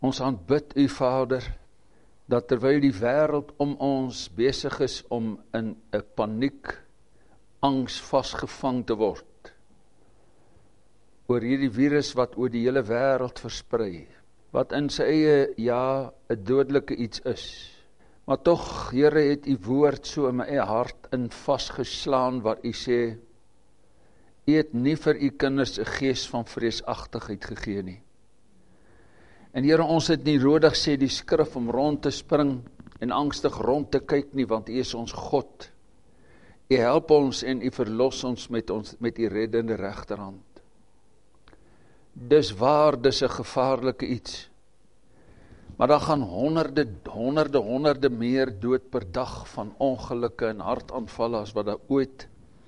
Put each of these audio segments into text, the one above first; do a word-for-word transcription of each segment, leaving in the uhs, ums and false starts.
Ons aanbid U, Vader, dat terwyl die wêreld om ons besig is om in 'n paniek, angs vasgevang te word, oor hierdie virus wat oor die hele wêreld versprei, wat in sy eie, ja, 'n dodelike iets is. Maar tog, Here, het U woord so in my eie hart in vasgeslaan, waar U sê, U het nie vir U kinders 'n gees van vreesagtigheid gegee nie. En Here, ons het nie nodig, sê die skrif, om rond te spring en angstig rond te kyk nie, want U is ons God. U help ons en U verlos ons met, ons, met U reddende regterhand. Dis waar, dis 'n gevaarlike iets. Maar daar gaan honderde, honderde, honderde meer dood per dag van ongelukke en hartaanvalle as wat daar ooit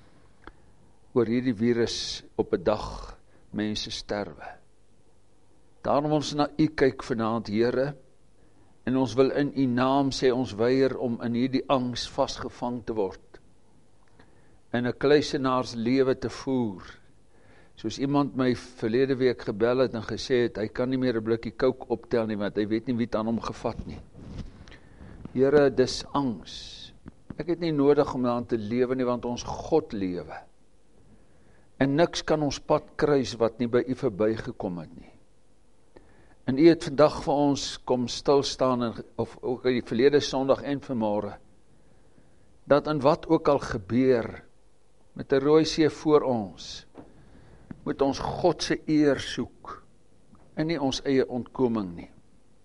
oor hierdie virus op 'n dag mense sterwe. Daarom ons na U kyk vanaand, Here, en ons wil in U naam sê ons weier om in hierdie angs vasgevang te word, en 'n kluisenaars lewe te voer. Soos iemand my verlede week gebel het en gesê het, hy kan nie meer 'n blikkie coke optel nie, want hy weet nie wie het aan hom gevat nie. Here, dis angs. Ek het nie nodig om daarin te lewe nie, want ons God lewe. En niks kan ons pad kruis wat nie by U verbygekom het nie. En U het vandag vir ons kom stilstaan, en, of ook die verlede Sondag en vanmôre, dat in wat ook al gebeur, met 'n rooi see voor ons, moet ons God se eer soek, en nie ons eie ontkoming nie.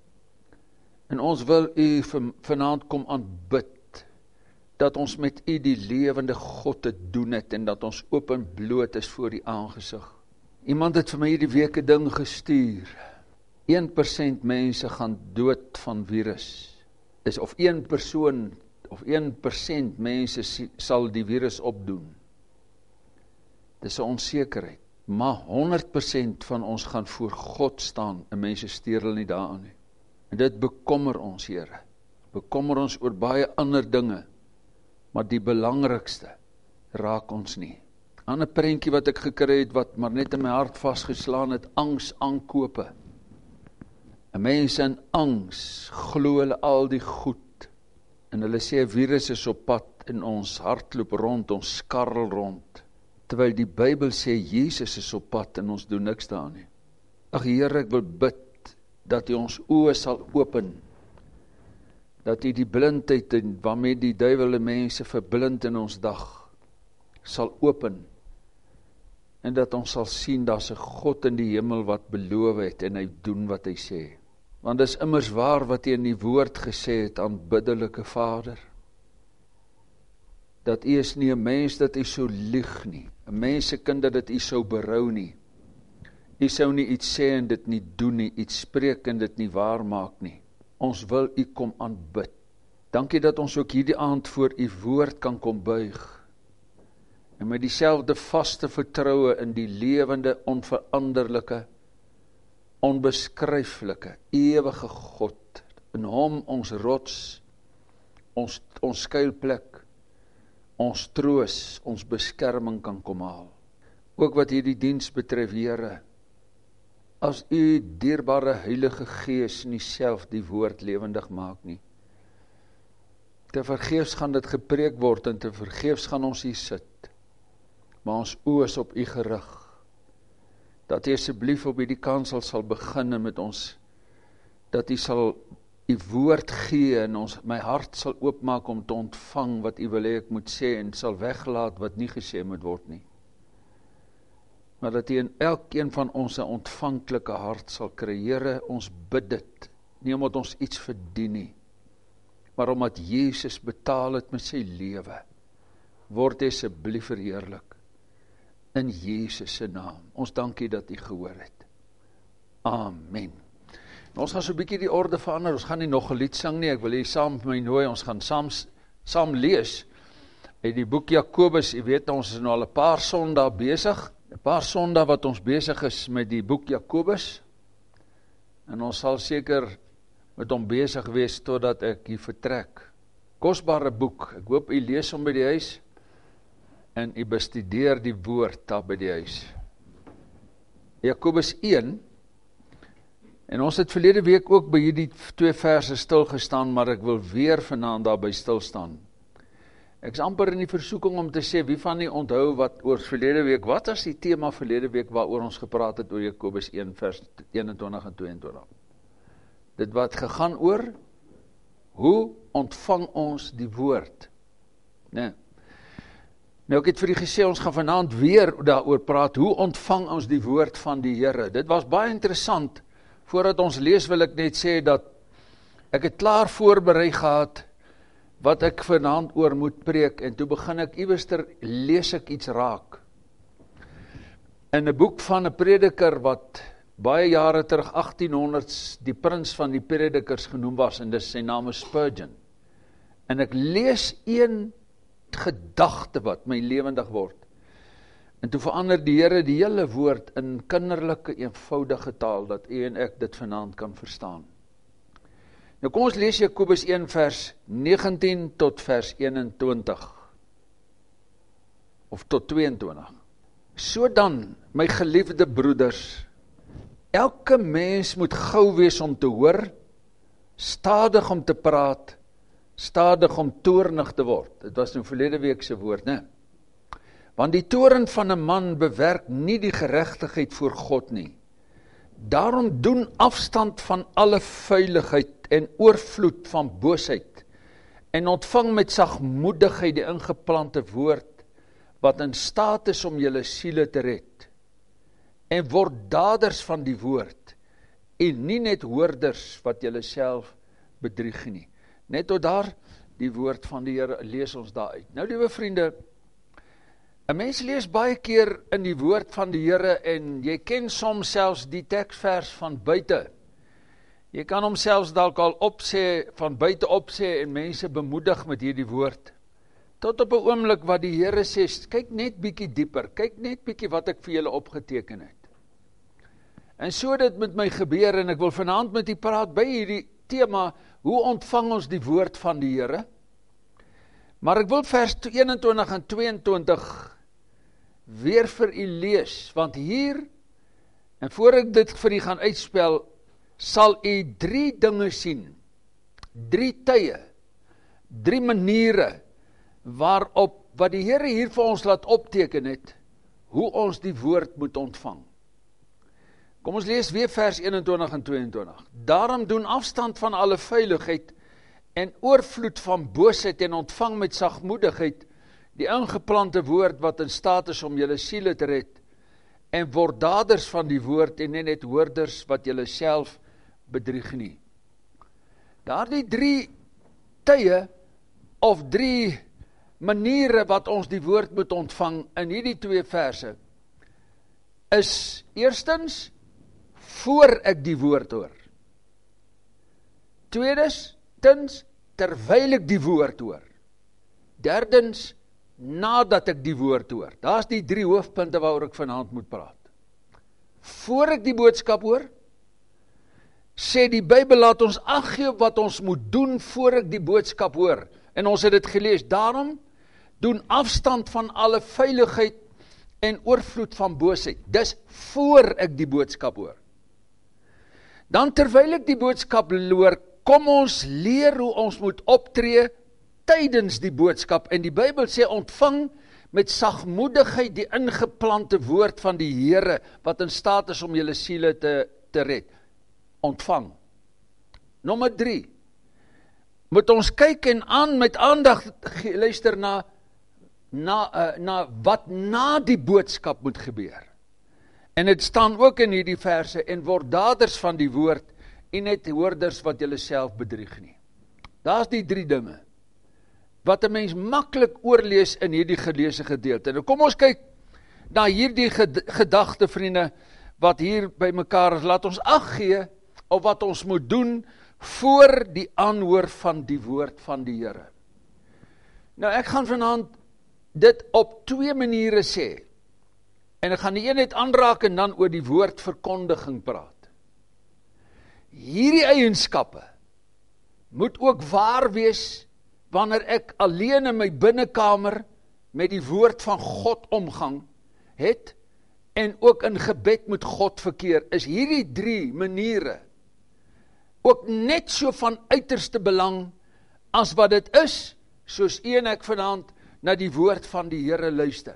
En ons wil U vanaand kom aanbid, dat ons met U die lewende God te doen het, en dat ons oop en bloot is voor die aangesig. Iemand het vir my hierdie week 'n ding gestuur, een persent mense gaan dood van virus, is of een persoon, of een persent mense sal die virus opdoen. Dis 'n onsekerheid. Maar honderd persent van ons gaan voor God staan, en mense steur hulle nie daaraan nie. En dit bekommer ons, Here. Bekommer ons oor baie ander dinge, maar die belangrikste raak ons nie. 'n Ander prentjie wat ek gekry het, wat maar net in my hart vasgeslaan het, angs aankope. En mense in angs glo hulle al die goed, en hulle sê 'n virus is op pad, en ons hardloop rond, ons skarrel rond. Terwyl die Bybel sê, Jesus is op pad, en ons doen niks daaraan nie. Ag Here, ek wil bid, dat U ons oë sal open, dat U die blindheid, waarmee die duiwel die mense verblind in ons dag, sal open, en dat ons sal sien, daar's 'n God in die hemel wat beloof het, en hy doen wat hy sê. Want dis immers waar wat U in die woord gesê het, aanbiddelike Vader, dat U is nie 'n mens dat U sou lieg nie, 'n mensekind dat dit U sou berou nie. U sou nie iets sê en dit nie doen nie, iets spreek en dit nie waar maak nie. Ons wil U kom aanbid. Dankie dat ons ook hierdie aand voor U woord kan kom buig, en met dieselfde vaste vertroue in die lewende, onveranderlike, onbeskryflike, ewige God, in Hom ons rots, ons, ons skuilplek, ons troos, ons beskerming kan kom haal. Ook wat hierdie diens betref, Here, as U dierbare Heilige Gees nie self die woord lewendig maak nie, te vergeefs gaan dit gepreek word, en te vergeefs gaan ons hier sit, maar ons oë is op U gerig, dat U asseblief op hierdie kansel sal begin met ons, dat U sal U woord gee, en ons, my hart sal oopmaak om te ontvang wat U wil hê ek moet sê, en sal weglaat wat nie gesê moet word nie. Maar dat U in elkeen van ons 'n ontvanklike hart sal kry. Here, ons bid dit, nie omdat ons iets verdien nie, maar omdat Jesus betaal het met sy lewe. Word asseblief verheerlik, in Jesus se naam. Ons dankie dat U gehoor het. Amen. Nou, ons gaan so 'n bietjie die orde verander, ons gaan nie nog 'n lied sing nie, ek wil hier saam met my nooi, ons gaan saam, saam lees, uit die boek Jakobus. U weet, ons is nou al 'n paar Sondae besig, 'n paar Sondae wat ons besig is met die boek Jakobus, en ons sal seker met hom besig wees, totdat ek hier vertrek. Kosbare boek, ek hoop u lees hom by die huis, en u bestudeer die woord daar by die huis. Jakobus een, En ons het verlede week ook by hierdie twee verse stilgestaan, maar ek wil weer vanaand daarby stilstaan. Ek is amper in die versoeking om te sê, wie van die onthou wat oor verlede week, wat was die thema verlede week waaroor ons gepraat het oor Jakobus een vers eenentwintig en tweeëntwintig? Dit wat gegaan oor, hoe ontvang ons die woord? Nee. Nou ek het vir die gesê, ons gaan vanaand weer daaroor praat, hoe ontvang ons die woord van die Here? Dit was baie interessant. Voordat ons lees wil ek net sê dat ek het klaar voorberei gehad wat ek vanaand oor moet preek en toe begin ek iewester lees ek iets raak. In 'n boek van 'n prediker wat baie jare terug achttienhonderd die prins van die predikers genoem was en dis sy naam is Spurgeon. En ek lees een gedagte wat my lewendig word. En toe verander die Here die hele woord in kinderlike, eenvoudige taal, dat u en ek dit vanaand kan verstaan. Nou kom ons lees Jakobus een vers negentien tot vers eenentwintig, of tot tweeëntwintig. So dan, my geliefde broeders, elke mens moet gou wees om te hoor, stadig om te praat, stadig om toornig te word. Dit was nou verlede week se woord, né? Want die toorn van 'n man bewerk nie die geregtigheid voor God nie. Daarom doen afstand van alle vuiligheid en oorvloed van boosheid en ontvang met sagmoedigheid die ingeplante woord wat in staat is om julle siele te red. En word daders van die woord en nie net hoorders wat julle self bedrieg nie. Net tot daar die woord van die Here lees ons daar uit. Nou liewe vriende, 'n mens lees baie keer in die woord van die Here en jy ken soms selfs die teksvers van buite. Jy kan hom selfs dalk al opsê, van buite opsê en mense bemoedig met hierdie woord. Tot op 'n oomblik wat die Here sê, kyk net bietjie dieper, kyk net bietjie wat ek vir julle opgeteken het. En so dit met my gebeur en ek wil vanaand met u praat by hierdie tema, hoe ontvang ons die woord van die Here? Maar ek wil vers eenentwintig en tweeëntwintig weer vir u lees, want hier, en voor ek dit vir u gaan uitspel, sal u drie dinge sien, drie tye, drie maniere, waarop, wat die Here hier vir ons laat opteken het, hoe ons die woord moet ontvang. Kom ons lees weer vers eenentwintig en tweeëntwintig. Daarom doen afstand van alle vuiligheid en oorvloed van boosheid en ontvang met sagmoedigheid die ingeplante woord wat in staat is om julle siele te red en word daders van die woord en nie net hoorders wat julle self bedrieg nie. Daardie drie tye of drie maniere wat ons die woord moet ontvang in hierdie twee verse is eerstens voor ek die woord hoor. Tweedens, tens, terwyl ek die woord hoor. Derdens, nadat ek die woord hoor. Daar is die drie hoofpunte waaroor ek vanaand moet praat. Voor ek die boodskap hoor, sê die Bybel laat ons ag gee wat ons moet doen voor ek die boodskap hoor. En ons het dit gelees, daarom doen afstand van alle vuiligheid en oorvloed van boosheid. Dis voor ek die boodskap hoor. Dan terwyl ek die boodskap hoor, kom ons leer hoe ons moet optree tydens die boodskap. En die Bybel sê ontvang met sagmoedigheid die ingeplante woord van die Here, wat in staat is om julle siele te, te red. Ontvang. Nommer drie. Moet ons kyk en aan met aandag luister na, na, uh, na wat na die boodskap moet gebeur. En het staan ook in hierdie verse, en word daders van die woord, en net hoorders wat julle self bedrieg nie. Daar is die drie dinge, wat 'n mens maklik oorlees in hierdie geleese gedeelte. Nou kom ons kyk na hierdie gedagte, vriende, wat hier by mekaar is. Laat ons ag gee op wat ons moet doen voor die aanhoor van die woord van die Here. Nou ek gaan vanaand dit op twee maniere sê. En ek gaan die een net aanraak en dan oor die woordverkondiging praat. Hierdie eienskappe moet ook waar wees wanneer ek alleen in my binnekamer met die woord van God omgang het en ook in gebed met God verkeer. Is hierdie drie maniere ook net so van uiterste belang, as wat dit is, soos u en ek vanaand na die woord van die Here luister.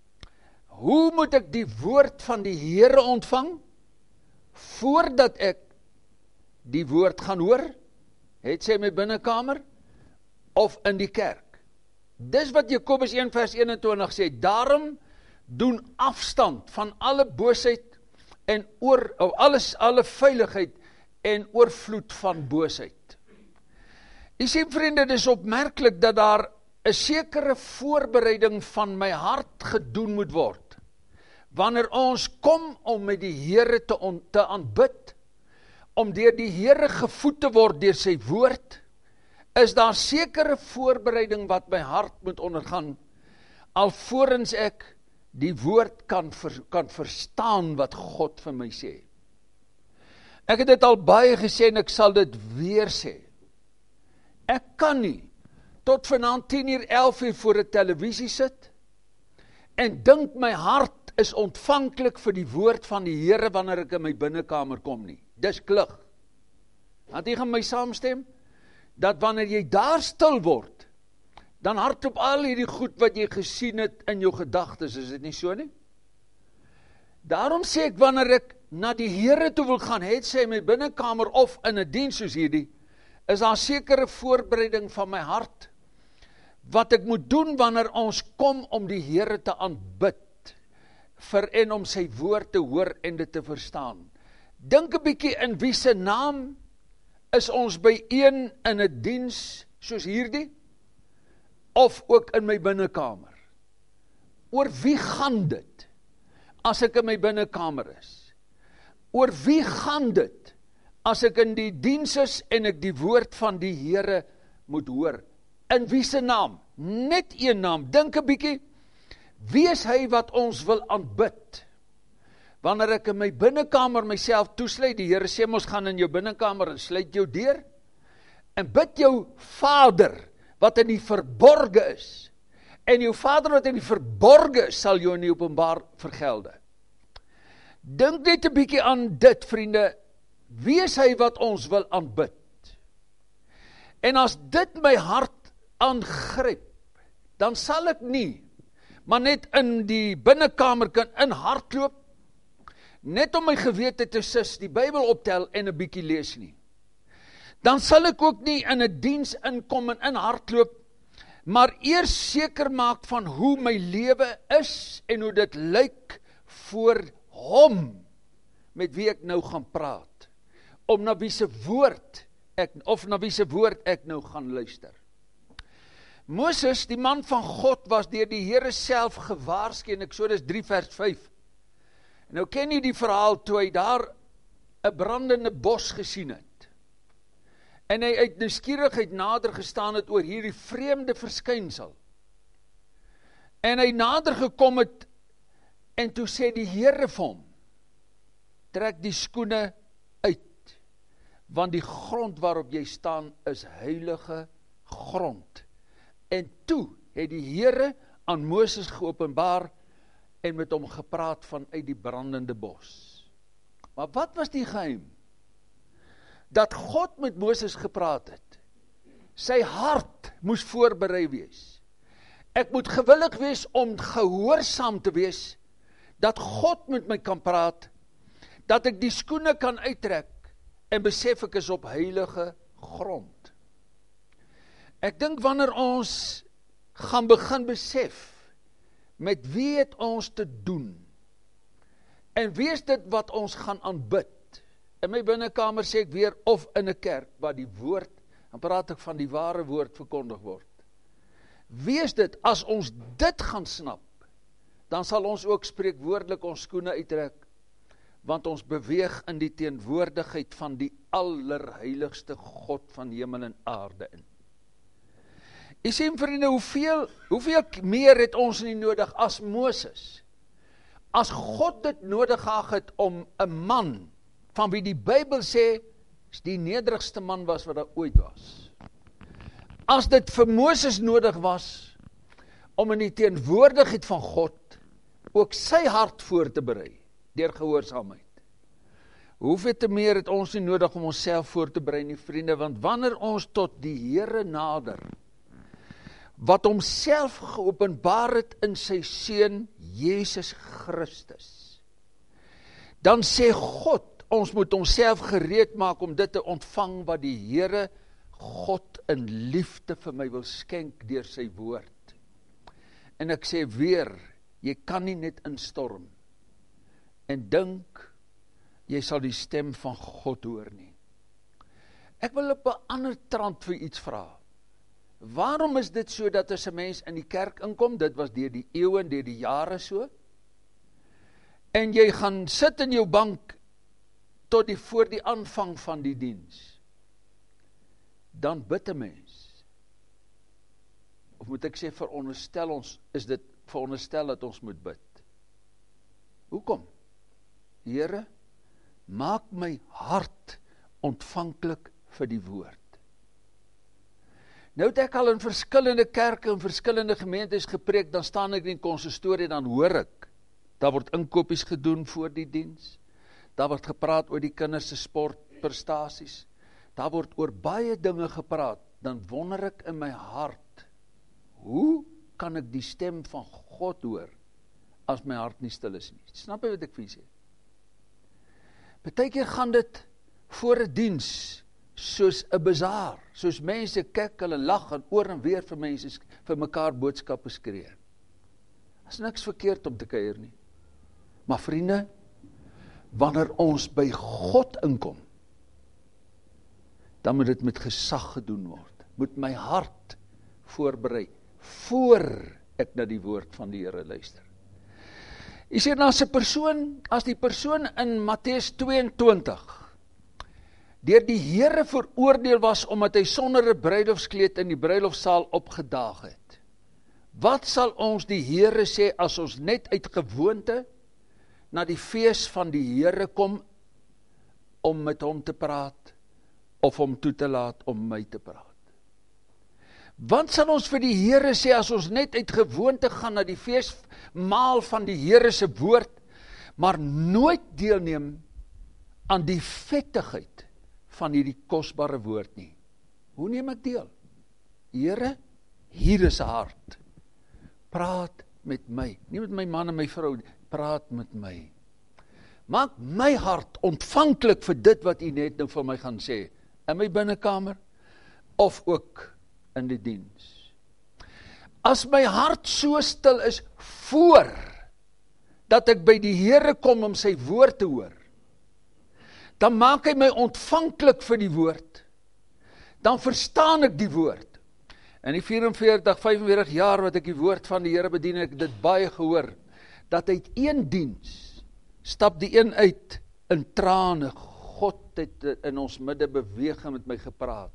Hoe moet ek die woord van die Here ontvang? Voordat ek die woord gaan hoor, het sy in my binnekamer, of in die kerk. Dis wat Jakobus een vers eenentwintig sê, daarom doen afstand van alle boosheid en oor, of alles, alle veiligheid en oorvloed van boosheid. U sien vriende, dit is opmerklik dat daar 'n sekere voorbereiding van my hart gedoen moet word. Wanneer ons kom om met die Here te, on, te aanbid, om deur die Here gevoed te word deur sy woord, is daar sekere voorbereiding wat my hart moet ondergaan, alvorens ek die woord kan, ver, kan verstaan wat God vir my sê. Ek het dit al baie gesê en ek sal dit weer sê. Ek kan nie tot vanaand tien uur, elf uur voor 'n televisie sit en dink my hart is ontvanklik vir die woord van die Here wanneer ek in my binnekamer kom nie. Dis klug. Want jy gaan my saamstem, dat wanneer jy daar stil word, dan hardloop al hierdie goed wat jy gesien het in jou gedagtes, is dit nie so nie? Daarom sê ek, wanneer ek na die Here toe wil gaan, het sy in my binnekamer of in 'n diens soos hierdie, is daar sekere voorbereiding van my hart, wat ek moet doen wanneer ons kom om die Here te aanbid, vir en om sy woord te hoor en dit te verstaan. Dink 'n bietjie in wie se naam is ons by een in 'n diens soos hierdie, of ook in my binnekamer. Oor wie gaan dit, as ek in my binnekamer is? Oor wie gaan dit, as ek in die diens is en ek die woord van die Here moet hoor? In wie se naam? Net een naam. Dink 'n bietjie, wie is hy wat ons wil aanbid? Wanneer ek in my binnekamer myself toesluit, die Here sê ons gaan in jou binnekamer en sluit jou deur, en bid jou Vader, wat in die verborge is, en jou Vader wat in die verborge is, sal jou in die openbaar vergelde. Dink net 'n bietjie aan dit, vriende, wie is hy wat ons wil aanbid? En as dit my hart aangryp, dan sal ek nie, maar net in die binnekamer kan in hardloop, net om my gewete te sis, die Bybel optel en 'n bietjie lees nie. Dan sal ek ook nie in 'n diens inkom en in hardloop, maar eers seker maak van hoe my lewe is en hoe dit lyk voor hom met wie ek nou gaan praat, om na wie se woord ek, of na wie se woord ek nou gaan luister. Moses, die man van God, was deur die Here self gewaarsku in Eksodus drie vers vyf. En nou ken jy die verhaal toe hy daar 'n brandende bos gesien het. En hy uit nuuskierigheid nader gestaan het oor hierdie vreemde verskynsel. En hy nader gekom het, en toe sê die Here vir hom, trek die skoene uit, want die grond waarop jy staan is heilige grond. En toe het die Here aan Moses geopenbaar en met hom gepraat vanuit die brandende bos. Maar wat was die geheim? Dat God met Moses gepraat het. Sy hart moes voorberei wees. Ek moet gewillig wees om gehoorsaam te wees, dat God met my kan praat, dat ek die skoene kan uittrek, en besef ek is op heilige grond. Ek dink wanneer ons gaan begin besef, met wie het ons te doen, en wie is dit wat ons gaan aanbid? In my binnekamer sê ek weer, of in 'n kerk, waar die woord, dan praat ek van die ware woord verkondig word. Wie is dit, as ons dit gaan snap, dan sal ons ook spreekwoordelik ons skoene uittrek, want ons beweeg in die teenwoordigheid van die allerheiligste God van hemel en aarde in. Jy sien vriende, hoeveel, hoeveel meer het ons nie nodig as Moses? As God dit nodig gehad het om 'n man, van wie die Bybel sê, is die nederigste man was wat daar ooit was. As dit vir Moses nodig was, om in die teenwoordigheid van God, ook sy hart voor te berei, deur gehoorsaamheid. Hoeveel te meer het ons nie nodig om onsself voor te berei nie, vriende, want wanneer ons tot die Here nader, wat homself geopenbaar het in sy Seun, Jesus Christus, dan sê God, ons moet onsself gereed maak om dit te ontvang wat die Here God in liefde vir my wil skenk deur sy woord. En ek sê weer, jy kan nie net instorm en dink, jy sal die stem van God hoor nie. Ek wil op 'n ander trant vir iets vra. Waarom is dit so dat as 'n mens in die kerk inkom, dit was deur die eeue en deur die jare so, en jy gaan sit in jou bank tot die voor die aanvang van die diens, dan bid 'n mens. Of moet ek sê, veronderstel ons, is dit veronderstel dat ons moet bid. Hoekom? Here, maak my hart ontvanklik vir die woord. Nou het ek al in verskillende kerke en verskillende gemeentes gepreek, dan staan ek in die konsistorie, dan hoor ek, daar word inkopies gedoen voor die diens, daar word gepraat oor die kinders se sportprestasies, daar word oor baie dinge gepraat, dan wonder ek in my hart, hoe kan ek die stem van God hoor, as my hart nie stil is nie? Snap jy wat ek vir julle sê? Partykeer gaan dit voor 'n diens, soos 'n bazaar, soos mense kyk, hulle lag en oor en weer vir mense, vir mekaar boodskappe skree. Is niks verkeerd om te kuier nie. Maar vriende, wanneer ons by God inkom, dan moet dit met gesag gedoen word. Moet my hart voorberei, voor ek na die woord van die Here luister. Jy sê, as 'n persoon, as die persoon in Matteus tweeëntwintig, deur die Here veroordeel was, omdat hy sonder 'n bruilofskleed in die bruilofsaal opgedaag het. Wat sal ons die Here sê, as ons net uit gewoonte, na die fees van die Here kom, om met hom te praat, of om toe te laat om my te praat? Wat sal ons vir die Here sê, as ons net uit gewoonte gaan na die feesmaal van die Here se woord, maar nooit deelneem aan die vettigheid van hierdie kosbare woord nie? Hoe neem ek deel? Here, hier is 'n hart. Praat met my. Nie met my man en my vrou, praat met my. Maak my hart ontvanklik vir dit wat U net nou vir my gaan sê, in my binnekamer, of ook in die diens. As my hart so stil is, voor, dat ek by die Here kom om sy woord te hoor, dan maak hy my ontvanklik vir die woord, dan verstaan ek die woord. In die vierenveertig, vyfenveertig jaar wat ek die woord van die Here bedien, ek dit baie gehoor, dat uit een diens, stap die een uit in trane, God het in ons midde beweeg en met my gepraat.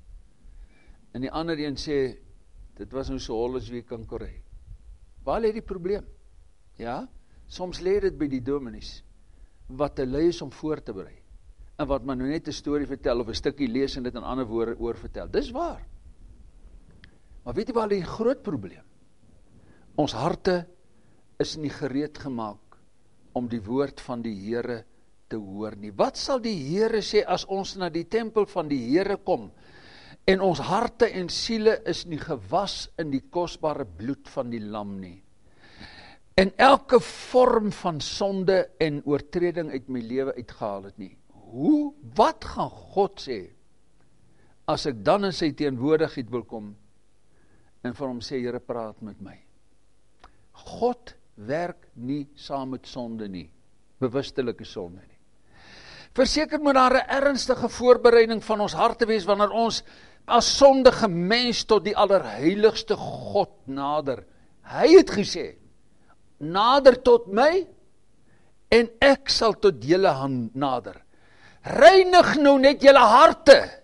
En die ander een sê, dit was nou so hol as wie kan kry. Waar lê die probleem? Ja, soms lê dit by die dominees, wat te lui is om voor te berei, en wat maar nou net 'n storie vertel, of 'n stukkie lees en dit in ander woorde oor vertel. Dis waar. Maar weet jy waar lê die groot probleem? Ons harte is nie gereed gemaak om die woord van die Here te hoor nie. Wat sal die Here sê as ons na die tempel van die Here kom, en ons harte en siele is nie gewas in die kosbare bloed van die lam nie, en elke vorm van sonde en oortreding uit my lewe uitgehaal het nie? Hoe, wat gaan God sê, as ek dan in sy teenwoordigheid wil kom, en vir hom sê, Here, praat met my? God werk nie saam met sonde nie, bewustelike sonde nie. Verseker moet daar 'n ernstige voorbereiding van ons harte wees, wanneer ons as sondige mens tot die allerheiligste God nader. Hy het gesê, nader tot my, en ek sal tot julle nader. Reinig nou net julle harte.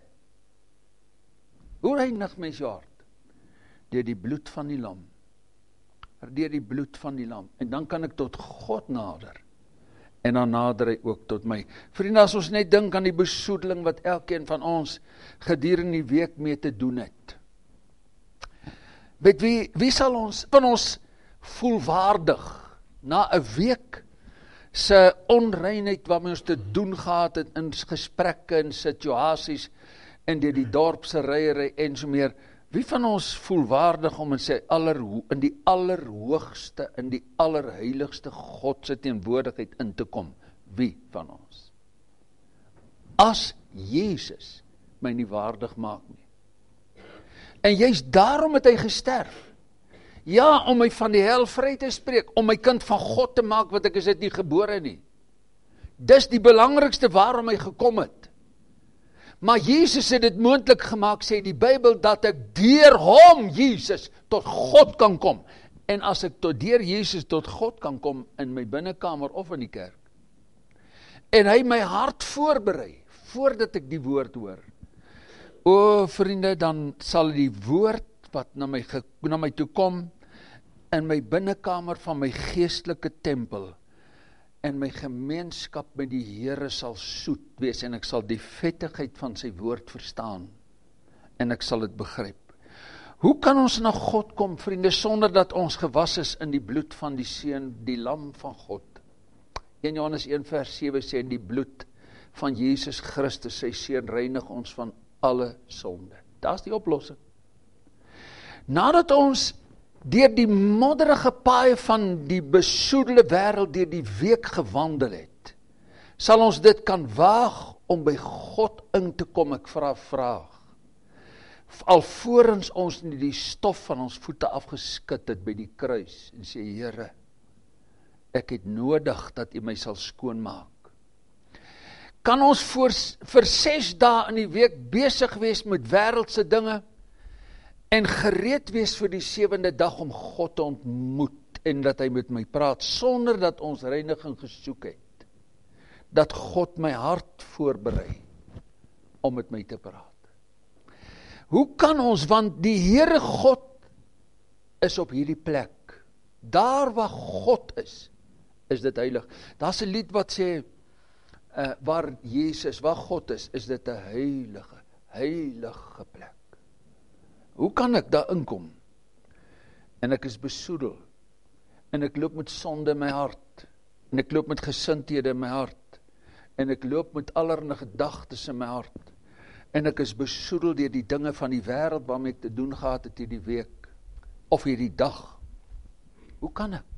Hoe reinig mens jou hart? Deur die bloed van die lam. Deur die bloed van die lam. En dan kan ek tot God nader. En dan nader hy ook tot my. Vriende, as ons net dink aan die besoedeling wat elkeen van ons gedurende die week mee te doen het. Weet wie, wie sal ons, van ons voelwaardig, na 'n week, se onreinheid waarmee ons te doen gehad het in gesprekke en situasies en deur die dorpse ryery en so meer. Wie van ons voel waardig om in sy aller in die allerhoogste, in die allerheiligste God se teenwoordigheid in te kom? Wie van ons? As Jesus my nie waardig maak nie. En juist daarom het hy gesterf. Ja, om my van die hel vry te spreek, om my kind van God te maak, want ek is dit nie gebore nie. Dis die belangrikste waarom hy gekom het. Maar Jesus het dit moontlik gemaak, sê die Bybel, dat ek deur hom, Jesus, tot God kan kom. En as ek tot deur Jesus tot God kan kom, in my binnekamer of in die kerk, en hy my hart voorberei, voordat ek die woord hoor, o vriende, dan sal die woord wat na my, na my toe kom, in my binnekamer van my geestelike tempel, en my gemeenskap met die Here sal soet wees, en ek sal die vettigheid van sy woord verstaan, en ek sal dit begryp. Hoe kan ons na God kom, vriende, sonder dat ons gewas is in die bloed van die Seun, die Lam van God? een Johannes een vers sewe sê, die bloed van Jesus Christus, sy Seun, reinig ons van alle sonde. Daar's die oplossing. Nadat ons deur die modderige paaie van die besoedelde wêreld deur die week gewandel het, sal ons dit kan waag om by God in te kom. Ek vra vraag. Alvorens ons nie die stof van ons voete afgeskit het by die kruis en sê, Here, ek het nodig dat U my sal skoonmaak. Kan ons voor, vir ses dae in die week besig wees met wêreldse dinge en gereed wees vir die sewende dag om God te ontmoet en dat hy met my praat, sonder dat ons reiniging gesoek het, dat God my hart voorberei om met my te praat. Hoe kan ons, want die Here God is op hierdie plek, daar waar God is, is dit heilig. Daar's 'n lied wat sê, uh, waar Jesus, waar God is, is dit 'n heilige, heilige plek. Hoe kan ek daar inkom? En ek is besoedel, en ek loop met sonde in my hart, en ek loop met gesindhede in my hart, en ek loop met allerlei gedagtes in my hart, en ek is besoedel deur die dinge van die wêreld waarmee ek te doen gehad het hierdie week, of hierdie dag. Hoe kan ek?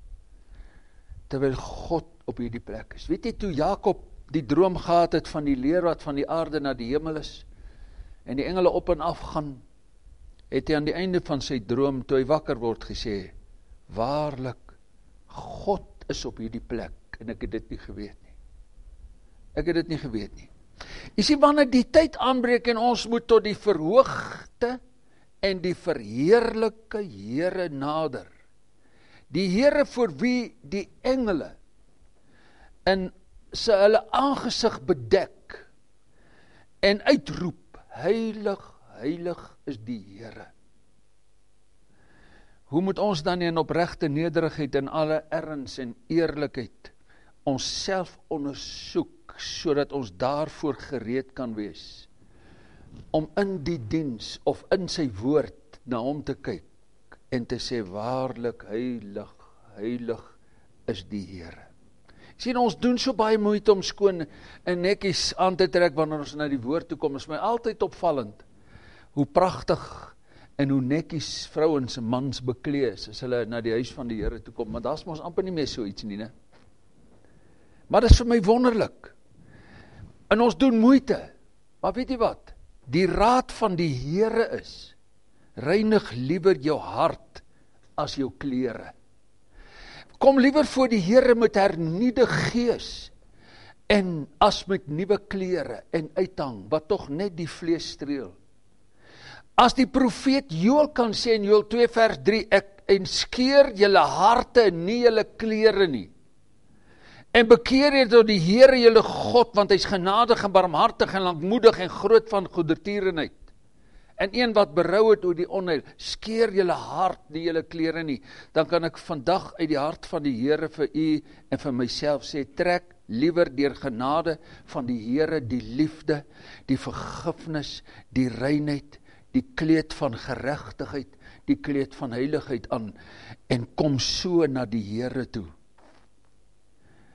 Terwyl God op hierdie plek is. Weet jy, toe Jakob die droom gehad het van die leer wat van die aarde na die hemel is, en die engele op en af gaan, het hy aan die einde van sy droom, toe hy wakker word, gesê, waarlik, God is op hierdie plek, en ek het dit nie geweet nie. Ek het dit nie geweet nie. Jy sien, wanneer die tyd aanbreek en ons moet tot die verhoogde en die verheerlike Here nader, die Here voor wie die engele in sy hulle aangesig bedek en uitroep, heilig, heilig is die Here. Hoe moet ons dan in opregte nederigheid en alle erns en eerlikheid ons self ondersoek, sodat ons daarvoor gereed kan wees, om in die diens of in sy woord na hom te kyk, en te sê, waarlik, heilig, heilig is die Here. Sien, ons doen so baie moeite om skoon en netjies aan te trek, wanneer ons na die woord toe kom, is my altyd opvallend, hoe pragtig en hoe netjies vrouens en mans beklee is, as hulle na die huis van die Here toe kom, maar daar is ons amper nie meer so iets nie, ne? Maar dit is vir my wonderlik, en ons doen moeite, maar weet jy wat, die raad van die Here is, reinig liewer jou hart as jou klere. Kom liewer voor die Here met hernuide gees, en as met nuwe klere en uithang, wat tog net die vlees streel. As die profeet Joël kan sê in Joël twee vers drie, ek en skeer julle harte en nie julle klere nie. En bekeer jy tot die Here julle God, want hy is genadig en barmhartig en lankmoedig en groot van goedertierenheid. En een wat berou het oor die onheil, skeer julle hart, nie julle klere nie. Dan kan ek vandag uit die hart van die Here vir u en vir myself sê, trek liewer deur genade van die Here die liefde, die vergifnis, die reinheid, die kleed van geregtigheid, die kleed van heiligheid aan, en kom so na die Here toe.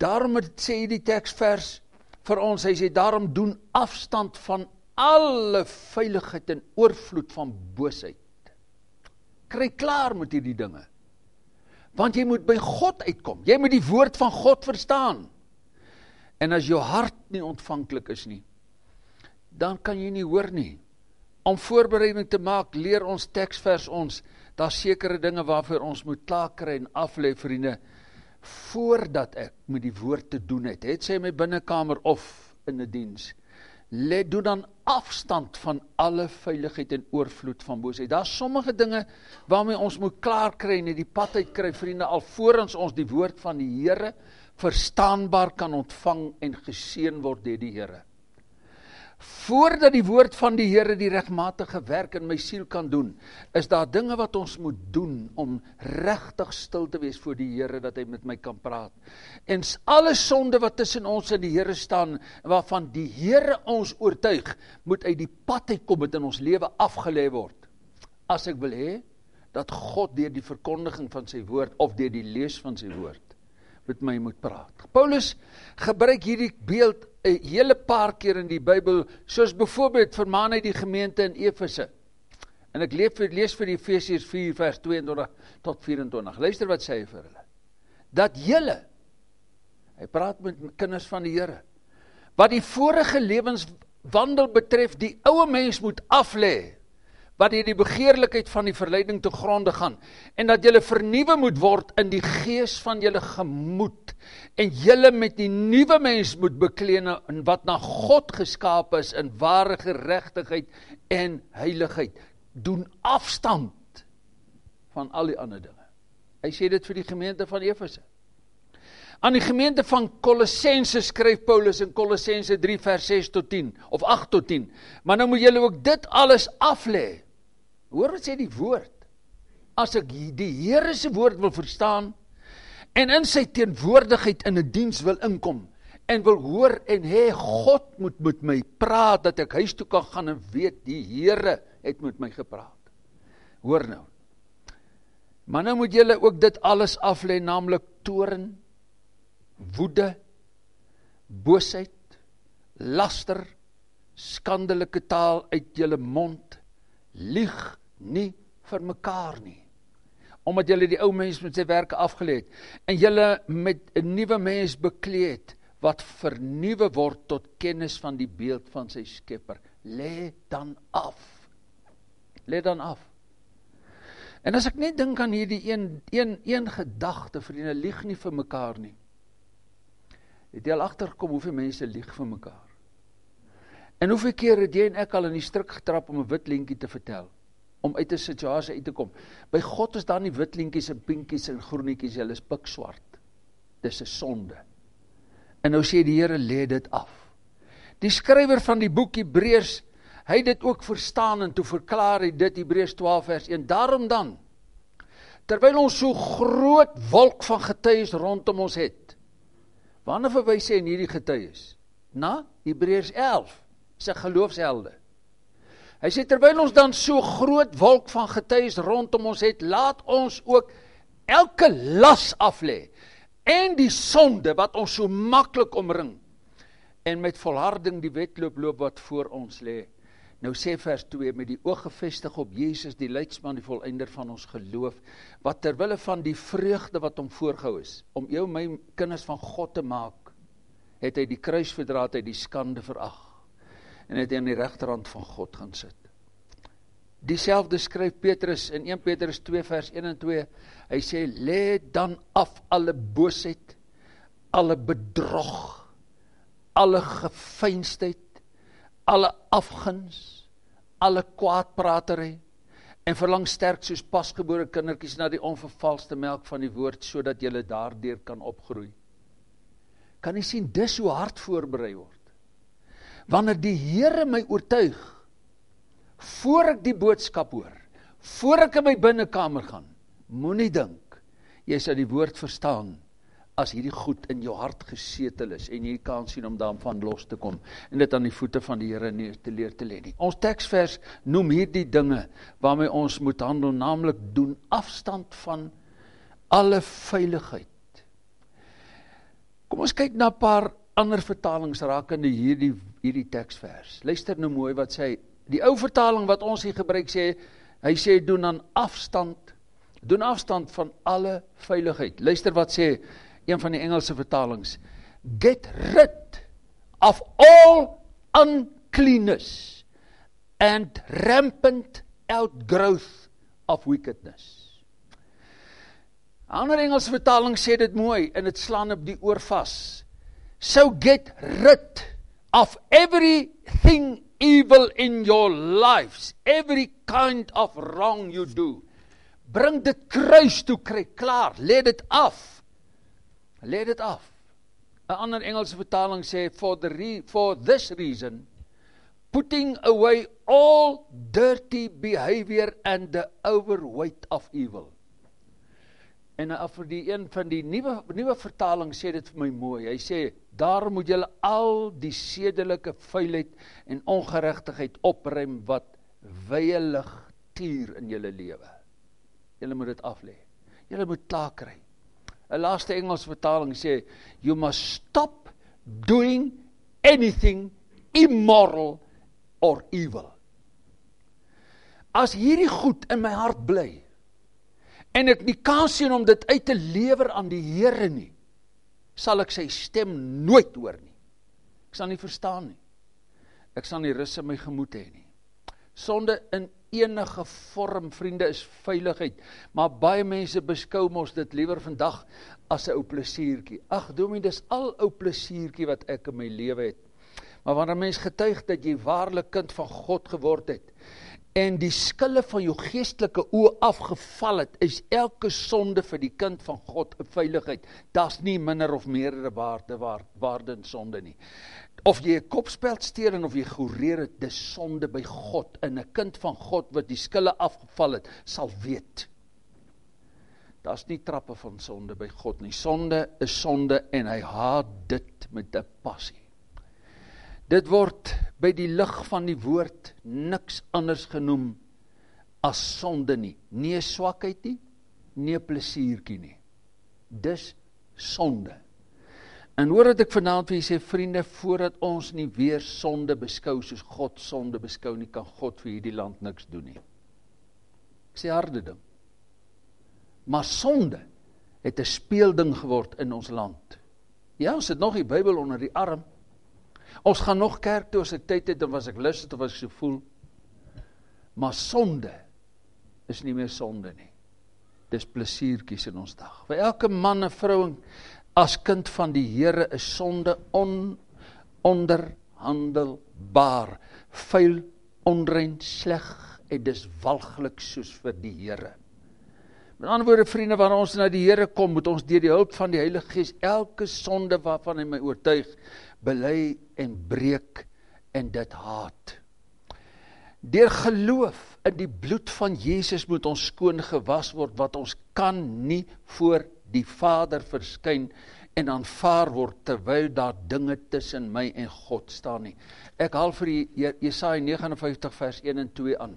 Daarom het sê die teksvers vir ons, hy sê, daarom doen afstand van alle veiligheid en oorvloed van boosheid. Kry klaar met hierdie dinge. Want jy moet by God uitkom. Jy moet die woord van God verstaan. En as jou hart nie ontvanklik is nie, dan kan jy nie hoor nie. Om voorbereiding te maak, leer ons teksvers ons, daar sekere dinge waarvoor ons moet klaar kry en aflê, vriende, voordat ek met die woord te doen het, het sy my binnekamer of in 'n diens, let, doe dan afstand van alle veiligheid en oorvloed van boosheid. Daar is sommige dinge waarmee ons moet klaar kry en die pad uit kry, vriende, alvorens ons die woord van die Here verstaanbaar kan ontvang en geseën word deur die Here. Voordat die woord van die Here die regmatige werk in my siel kan doen, is daar dinge wat ons moet doen om regtig stil te wees voor die Here, dat hy met my kan praat. En alle sonde wat tussen ons en die Here staan, waarvan die Here ons oortuig, moet uit die pad uitkom, met in ons lewe afgelê word. As ek wil hê, dat God deur die verkondiging van sy woord, of deur die lees van sy woord, met my moet praat. Paulus gebruik hierdie beeld 'n hele paar keer in die Bybel, soos byvoorbeeld vermaan hy die gemeente in Efese. En ek lees vir, lees vir die Efesiërs vier vers tweeëntwintig tot vyf-en-twintig. Luister wat sê hy vir hulle. Dat julle, hy praat met kinders van die Here, wat die vorige lewenswandel betref, die ou mens moet aflê, wat hier die begeerlikheid van die verleiding te gronde gaan, en dat julle vernuwe moet word in die gees van julle gemoed, en julle met die nuwe mens moet beklee, wat na God geskaap is, in ware geregtigheid en heiligheid. Doen afstand van al die ander dinge. Hy sê dit vir die gemeente van Efese. Aan die gemeente van Kolossense skryf Paulus in Kolossense drie vers ses tot tien, of agt tot tien, maar nou moet julle ook dit alles aflê. Hoor wat sê die woord? As ek die Here se woord wil verstaan, en in sy teenwoordigheid in 'n diens wil inkom, en wil hoor en hê, God moet met my praat, dat ek huis toe kan gaan en weet, die Here het met my gepraat. Hoor nou. Maar nou moet julle ook dit alles aflê, naamlik toorn, woede, boosheid, laster, skandelike taal uit julle mond, lieg nie vir mekaar nie, omdat julle die ou mens met sy werke afgelê het, en julle met 'n nuwe mens bekleed het, wat vernuwe word tot kennis van die beeld van sy Skepper. Lê dan af. Lê dan af. En as ek net dink aan hierdie een, een, een gedagte, vriende, lieg nie vir mekaar nie. Het jy al agtergekom hoeveel mense lieg vir mekaar? En hoeveel keer het jy en ek al in die strik getrap om 'n wit lintjie te vertel, om uit 'n situasie uit te kom? By God is daar nie wit lintjies en pinkies en groenetjies, hulle is pikswart. Dis 'n sonde. En nou sê die Here, lê dit af. Die skrywer van die boek Hebreërs, hy het dit ook verstaan, en toe verklaar hy dit, Hebreërs twaalf vers een, daarom dan, terwyl ons so groot wolk van getuies rondom ons het, waarna verwys hy in hierdie getuies? Na Hebreërs elf, sy geloofshelde. Hy sê, terwyl ons dan so groot wolk van getuies rondom ons het, laat ons ook elke las aflê, en die sonde wat ons so maklik omring, en met volharding die wedloop loop wat voor ons lê. Nou sê vers twee, met die oog gefestig op Jesus, die leidsman, die volëinder van ons geloof, wat terwille van die vreugde wat hom voorgehou is, om jou my kinders van God te maak, het hy die kruis verdra, het hy die skande verag, en het hy aan die regterhand van God gaan sit. Dieselfde skryf Petrus in een Petrus twee vers een en twee, hy sê, lê dan af alle boosheid, alle bedrog, alle geveinsdheid, alle afguns, alle kwaadpratery, en verlang sterk soos pasgebore kindertjies na die onvervalste melk van die woord, sodat julle daardeur kan opgroei. Kan jy sien, dis hoe hard voorberei word. Wanneer die Here my oortuig, voor ek die boodskap hoor, voor ek in my binnekamer gaan, moenie dink, jy sal die woord verstaan, as hierdie goed in jou hart gesetel is, en jy kan sien om daarvan los te kom, en dit aan die voete van die Here neer te leer te lê nie. Ons teksvers noem hierdie dinge, waarmee ons moet handel, naamlik doen afstand van alle veiligheid. Kom ons kyk na 'n paar ander vertalings rakende hierdie, hierdie teksvers. Luister nou mooi wat sê, die ou vertaling wat ons hier gebruik sê, hy sê, doen aan afstand, doen afstand van alle veiligheid. Luister wat sê, een van die Engelse vertalings, get rid of all uncleanness and rampant outgrowth of wickedness. Ander Engelse vertaling sê dit mooi, en dit slaan op die oor vas. So get rid of everything evil in your lives, every kind of wrong you do. Bring dit kruis toe, kry klaar, let dit af. Let dit af. 'n ander Engelse vertaling sê, for, the re for this reason, putting away all dirty behavior and the overweight of evil. En vir die een van die nuwe, nuwe vertaling sê dit vir my mooi, hy sê, daar moet julle al die sedelike vuilheid en ongeregtigheid opruim wat wyeelig tuur in julle lewe. Julle moet dit aflê. Julle moet klaar kry. 'n laaste Engelse vertaling sê, you must stop doing anything immoral or evil. As hierdie goed in my hart bly, en ek nie kan sien om dit uit te lewer aan die Here nie, sal ek sy stem nooit hoor nie. Ek sal nie verstaan nie. Ek sal nie rus in my gemoed hê nie. Sonde in enige vorm, vriende, is veiligheid. Maar baie mense beskou mos dit liewer vandag as 'n ou plesiertjie. Ag, dominee, dis al ou plesiertjie wat ek in my lewe het. Maar wanneer 'n mens getuig dat jy waarlik kind van God geword het, en die skille van jou geestelike oë afgeval het, is elke sonde vir die kind van God 'n veiligheid. Daar's nie minder of meerdere waarde, waarde, waarde in sonde nie. Of jy 'n kopspeld steel en of jy gehoreer het, dis sonde by God. En 'n kind van God wat die skille afgeval het, sal weet. Daar's nie trappe van sonde by God nie. Sonde is sonde en hy haat dit met 'n passie. Dit word by die lig van die woord niks anders genoem as sonde nie. Nie 'n swakheid nie, nie 'n plesiertjie nie. Dis sonde. En hoor wat ek vanaand vir julle sê, vriende, voordat ons nie weer sonde beskou soos God sonde beskou nie, kan God vir hierdie land niks doen nie. Ek sê harde ding. Maar sonde het 'n speelding geword in ons land. Ja, ons het nog die Bybel onder die arm. Ons gaan nog kerk toe as ek tyd het, en as ek lus het, of as ek so voel. Maar sonde is nie meer sonde nie. Dis plesiertjies in ons dag. Vir elke man en vrou as kind van die Here is sonde on, onderhandelbaar, vuil, onrein, sleg, en dis walglik soos vir die Here. Met ander woorde, vriende, wanneer ons na die Here kom, moet ons deur die hulp van die Heilige Gees elke sonde waarvan hy my oortuig, bely en breek en dit haat. Deur geloof in die bloed van Jesus moet ons skoon gewas word, wat ons kan nie voor die Vader verskyn en aanvaar word, terwyl daar dinge tussen my en God staan nie. Ek haal vir Jesaja vyf nege vers een en twee aan.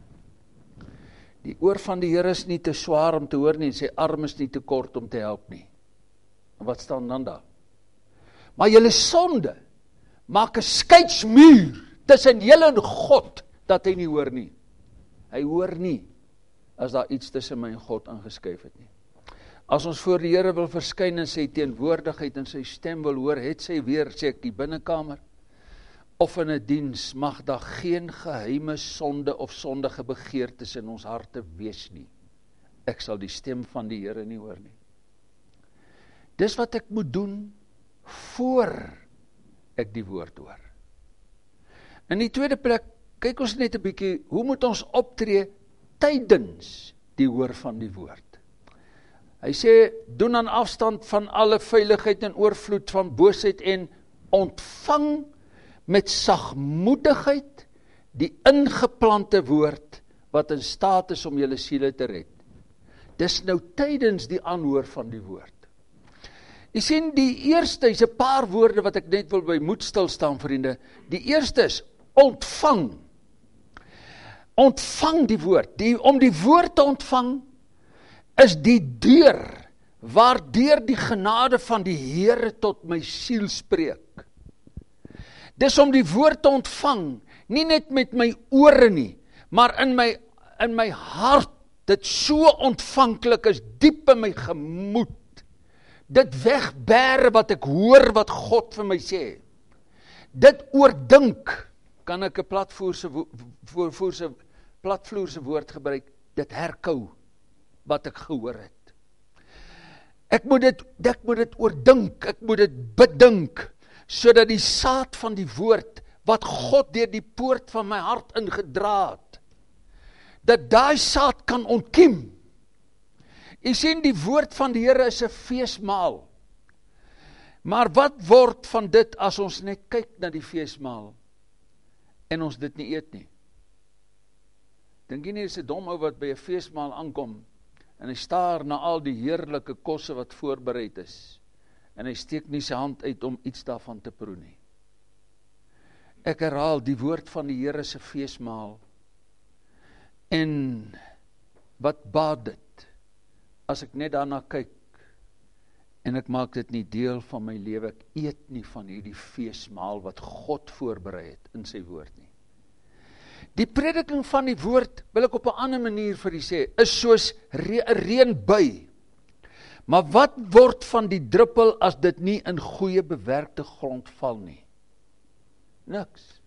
Die oor van die Here is nie te swaar om te hoor nie, en sy arm is nie te kort om te help nie. En wat staan dan daar? Maar julle sonde maak 'n skeidsmuur tussen julle en God, dat hy nie hoor nie. Hy hoor nie, as daar iets tussen my en God ingeskuif het nie. As ons voor die Here wil verskyn in sy teenwoordigheid en sy stem wil hoor, het sy weer, sê ek, die binnekamer, of in 'n diens, mag daar geen geheime sonde of sondige begeertes in ons harte wees nie. Ek sal die stem van die Here nie hoor nie. Dis wat ek moet doen voor ek die woord hoor. In die tweede plek, kyk ons net 'n bietjie, hoe moet ons optree tydens die hoor van die woord? Hy sê, doen aan afstand van alle veiligheid en oorvloed van boosheid en ontvang met sagmoedigheid die ingeplante woord wat in staat is om julle siele te red. Dis nou tydens die aanhoor van die woord. Jy sien, die eerste is 'n paar woorde wat ek net wil by moet stil staan, vriende. Die eerste is ontvang. Ontvang die woord. Die, om die woord te ontvang is die deur waardeur die genade van die Here tot my siel spreek. Dis om die woord te ontvang, nie net met my ore nie, maar in my, in my hart, dit so ontvanklik is, diep in my gemoed, dit wegbere wat ek hoor wat God vir my sê, dit oordink, kan ek 'n platvloerse woord, platvloerse woord gebruik, dit herkou, wat ek gehoor het. Ek moet dit, ek moet dit oordink, ek moet dit bedink, sodat die saad van die woord, wat God deur die poort van my hart ingedra het, dat daai saad kan ontkiem. Jy sien, die woord van die Here is 'n feesmaal. Maar wat word van dit as ons net kyk na die feesmaal en ons dit nie eet nie? Dink jy nie, is 'n dom ou wat by 'n feesmaal aankom en hy staar na al die heerlike kosse wat voorbereid is en hy steek nie sy hand uit om iets daarvan te proe nie. Ek herhaal, die woord van die Here se feesmaal. En wat baat dit as ek net daarna kyk en ek maak dit nie deel van my lewe, ek eet nie van hierdie feesmaal wat God voorberei het in sy woord nie. Die prediking van die woord, wil ek op 'n ander manier vir u sê, is soos 'n reënbui. Maar wat word van die druppel as dit nie in goeie bewerkte grond val nie? Niks.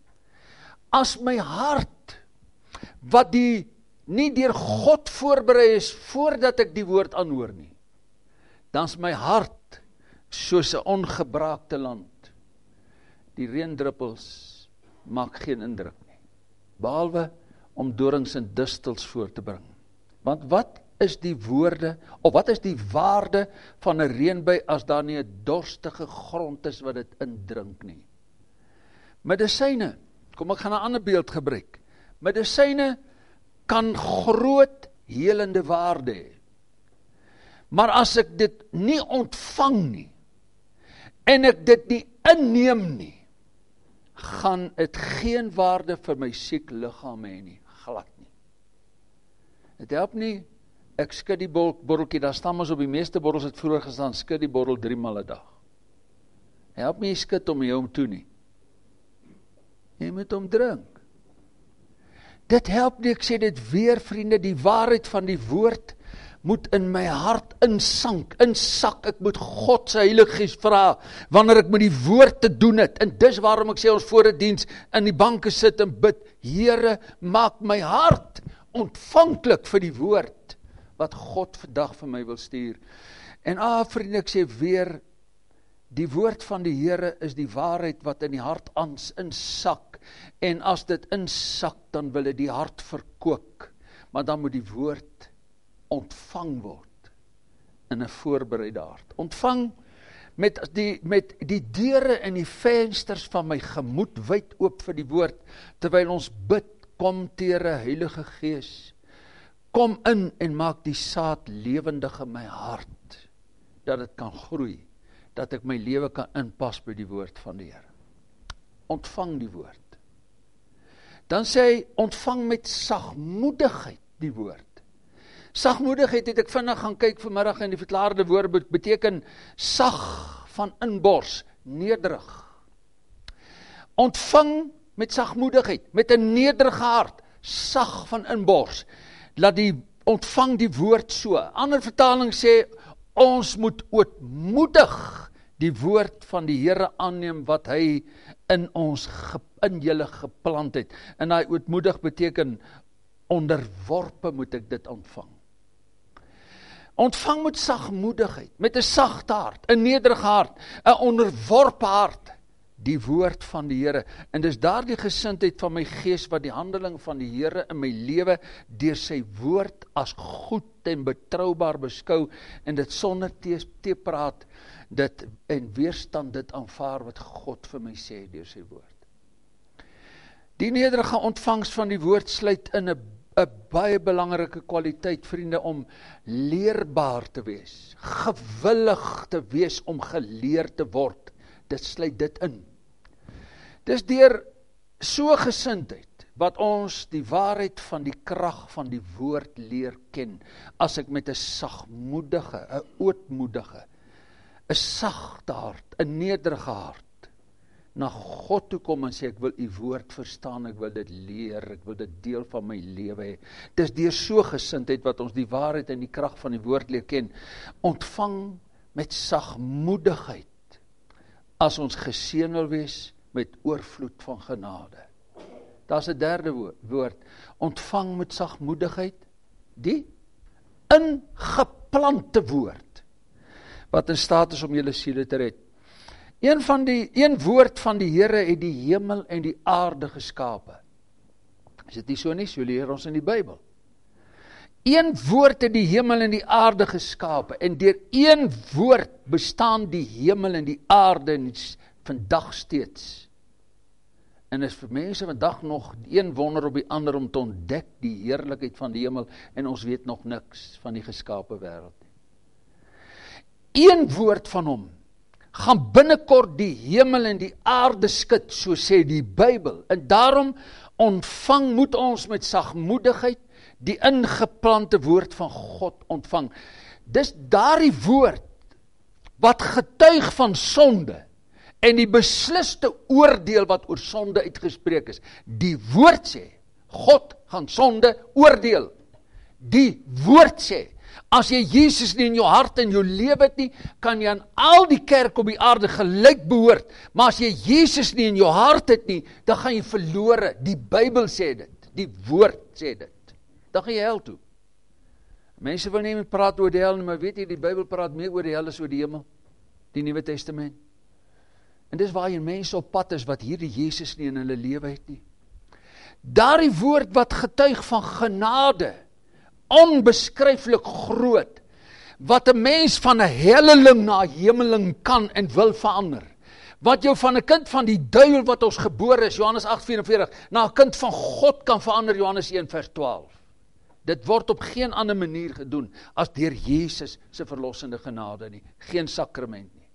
As my hart, wat die nie deur God voorberei is, voordat ek die woord aanhoor nie, dan is my hart soos 'n ongebraakte land. Die reendruppels maak geen indruk nie, behalwe om dorings en distels voor te bring. Want wat is die woorde, of wat is die waarde van 'n reënbui as daar nie 'n dorstige grond is wat dit indrink nie? Medisyne, kom ek gaan 'n ander beeld gebruik. Medisyne kan groot helende waarde hê. Maar as ek dit nie ontvang nie, en ek dit nie inneem nie, gaan dit geen waarde vir my siek liggaam hê nie, glad nie. Dit help nie, ek skud die borreltjie, daar staan ons op die meeste borrels het vroeër gestaan, skud die borrel drie maal 'n dag. Help nie jy skud om jy hom toe nie. Jy moet hom drink. Dit help nie, ek sê dit weer vriende, die waarheid van die woord moet in my hart insank, insak, ek moet God se Heilige Gees vra, wanneer ek met die woord te doen het, en dis waarom ek sê ons voor 'n diens in die banke sit en bid, Here, maak my hart ontvanklik vir die woord, wat God vandag vir my wil stuur. En ah vriende, ek sê weer, die woord van die Here is die waarheid wat in die hart ans insak, en as dit insak, dan wil dit die hart verkook, maar dan moet die woord ontvang word in 'n voorbereide hart. Ontvang met die, met die deure en die vensters van my gemoed wyd oop vir die woord, terwyl ons bid, kom Here Heilige Gees, kom in en maak die saad lewendig in my hart, dat dit kan groei, dat ek my lewe kan inpas by die woord van die Here. Ontvang die woord. Dan sê hy, ontvang met sagmoedigheid die woord. Sagmoedigheid het ek vinnig gaan kyk vanmiddag in die verklaarde woord, beteken sag van inbors, nederig. Ontvang met sagmoedigheid, met 'n nederige hart, sag van inbors. Laat die, ontvang die woord so. Ander vertaling sê, ons moet ootmoedig die woord van die Here aanneem wat hy in ons, in julle geplant het. En hy ootmoedig beteken, onderworpe moet ek dit ontvang. Ontvang met sagmoedigheid, met 'n sagte hart, 'n nederige hart, 'n onderworpe hart, die woord van die Here. En dis daardie gesindheid van my gees wat die handeling van die Here in my lewe deur sy woord as goed en betroubaar beskou en dit sonder teepraat dit en weerstand dit aanvaar wat God vir my sê deur sy woord. Die nederige ontvangs van die woord sluit in 'n 'n baie belangrike kwaliteit, vriende, om leerbaar te wees, gewillig te wees om geleer te word. Dit sluit dit in. Dis deur so gesindheid, wat ons die waarheid van die krag van die woord leer ken, as ek met 'n sagmoedige, 'n ootmoedige, 'n sagte hart, 'n nederige hart, na God toe kom en sê, ek wil u woord verstaan, ek wil dit leer, ek wil dit deel van my lewe hê. Dis deur so gesindheid wat ons die waarheid en die krag van die woord leer ken, ontvang met sagmoedigheid, as ons geseën wil wees met oorvloed van genade. Daar's 'n derde woord, ontvang met sagmoedigheid, die ingeplante woord, wat in staat is om julle siele te red. Een van die, een woord van die Here het die hemel en die aarde geskape. Is dit nie so nie? So leer ons in die Bybel. Een woord het die hemel en die aarde geskape, en deur een woord bestaan die hemel en die aarde en vandag steeds. En is vir mense vandag nog een wonder op die ander om te ontdek die heerlikheid van die hemel, en ons weet nog niks van die geskape wêreld nie. Een woord van hom gaan binnekort die hemel en die aarde skud, so sê die Bybel. En daarom ontvang moet ons met sagmoedigheid die ingeplante woord van God ontvang. Dis daardie woord wat getuig van sonde en die besliste oordeel wat oor sonde uitgespreek is. Die woord sê, God gaan sonde oordeel. Die woord sê, as jy Jesus nie in jou hart en jou lewe het nie, kan jy aan al die kerk op die aarde gelyk behoort, maar as jy Jesus nie in jou hart het nie, dan gaan jy verlore. Die Bybel sê dit, die woord sê dit. Dan gaan jy hel toe. Mense wil nie meer praat oor die hel nie, maar weet jy, die Bybel praat meer oor die hel as oor die hemel, die Nuwe Testament. En dis waar jy mense op pad is, wat hierdie Jesus nie in hulle lewe het nie. Daardie woord wat getuig van genade, onbeskryflik groot, wat 'n mens van 'n helleling na 'n hemeling kan en wil verander, wat jou van 'n kind van die duiwel wat ons gebore is, Johannes agt vyf-en-veertig, na 'n kind van God kan verander, Johannes een vers twaalf. Dit word op geen ander manier gedoen as deur Jesus se verlossende genade nie, geen sakrament nie.